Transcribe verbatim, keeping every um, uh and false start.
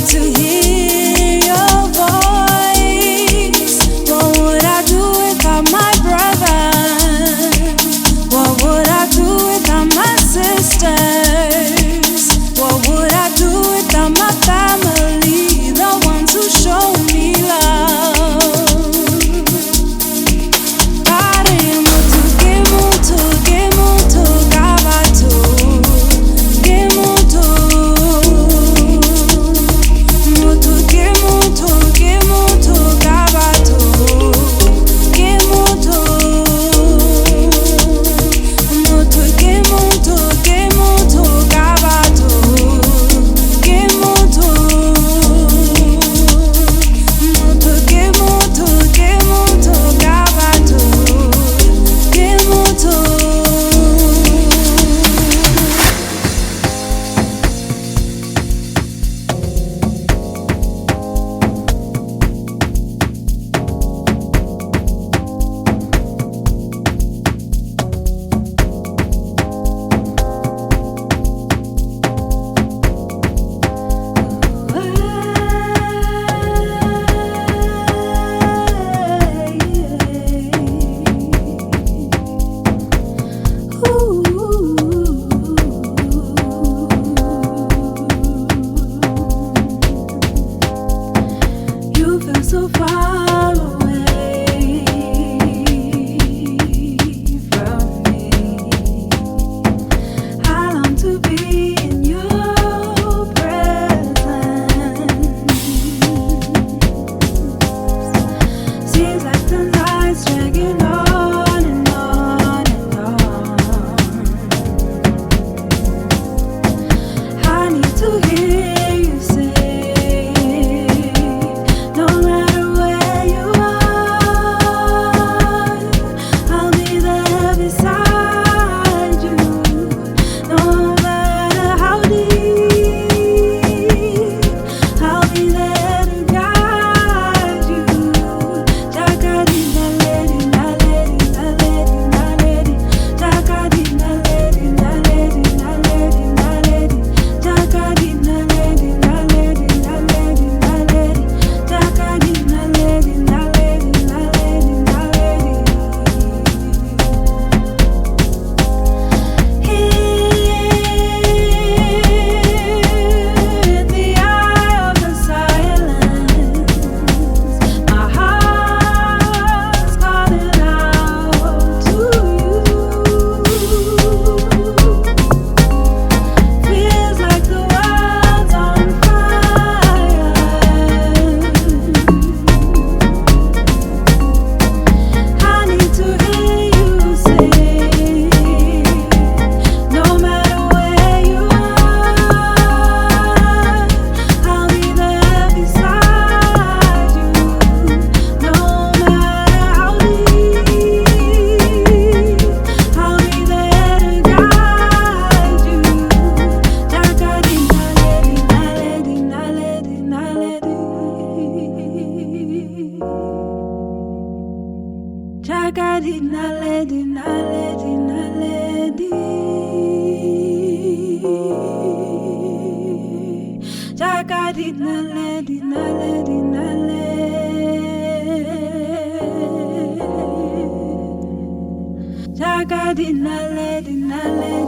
to hear your voice. What would I do without my brother? What would I do without my sisters? What would I do without my family? The ones who show me love. Pare mutu ke mutu ke mutu kavatu ke mutu mutu ke mutu ke mutu kavatu ke mutu mutu ke mutu ke mutu kavatu ke mutu mutu ke mutu ke mutu kavatu ke mutu. You feel so far away from me. I long to be in your presence. Seems like the night's dragging on and on and on. I need to hear you say, no matter where you are, I'll be there beside you. No matter how deep, I'll be there to guide you. Jakadi na lady, na lady, na lady, na lady. Jakadi na lady, na lady, na lady, na lady. Jakadi na lady, na lady, na lady, na lady. Jakadi na lady, na lady, na lady, na lady. Hear the eye of the silence. My heart's calling out to you. Feels like the world's on fire. I need to hear you say, no matter where you are, I'll be there beside you. No matter how deep, I'll be there to guide you. Jakadi na lady, na lady, na lady, na lady. Jakadi na lady, na lady, na lady. Jakadi na lady, na lady, na lady. Jakadi na lady, na lady.